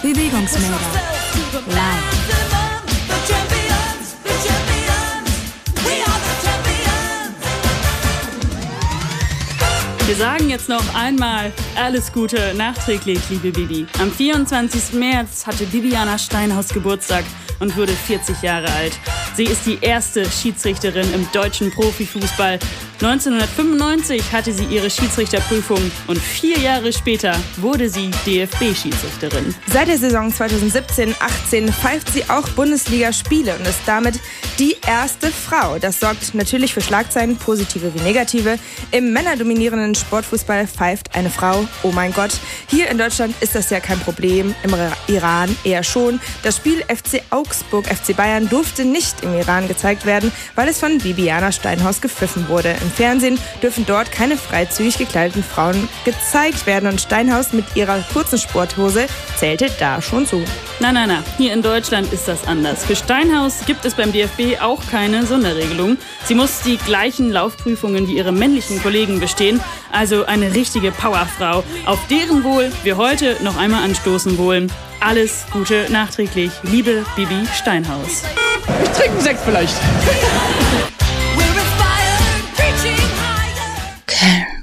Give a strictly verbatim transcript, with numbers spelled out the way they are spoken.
Bewegungsmelder. Live. Wir sagen jetzt noch einmal alles Gute nachträglich, liebe Bibi. Am vierundzwanzigsten März hatte Bibiana Steinhaus Geburtstag und wurde vierzig Jahre alt. Sie ist die erste Schiedsrichterin im deutschen Profifußball. neunzehnhundertfünfundneunzig hatte sie ihre Schiedsrichterprüfung und vier Jahre später wurde sie D F B-Schiedsrichterin. Seit der Saison zweitausendsiebzehn achtzehn pfeift sie auch Bundesligaspiele und ist damit die erste Frau. Das sorgt natürlich für Schlagzeilen, positive wie negative. Im männerdominierenden Sportfußball pfeift eine Frau. Oh mein Gott. Hier in Deutschland ist das ja kein Problem, im Iran eher schon. Das Spiel F C Augsburg, F C Bayern durfte nicht im Iran gezeigt werden, weil es von Bibiana Steinhaus gepfiffen wurde. Im Fernsehen dürfen dort keine freizügig gekleideten Frauen gezeigt werden und Steinhaus mit ihrer kurzen Sporthose zählte da schon zu. Na, na, na, hier in Deutschland ist das anders. Für Steinhaus gibt es beim D F B auch keine Sonderregelung. Sie muss die gleichen Laufprüfungen wie ihre männlichen Kollegen bestehen, also eine richtige Powerfrau, auf deren Wohl wir heute noch einmal anstoßen wollen. Alles Gute nachträglich, liebe Bibi Steinhaus. Ich trinke einen Sekt vielleicht. Köln.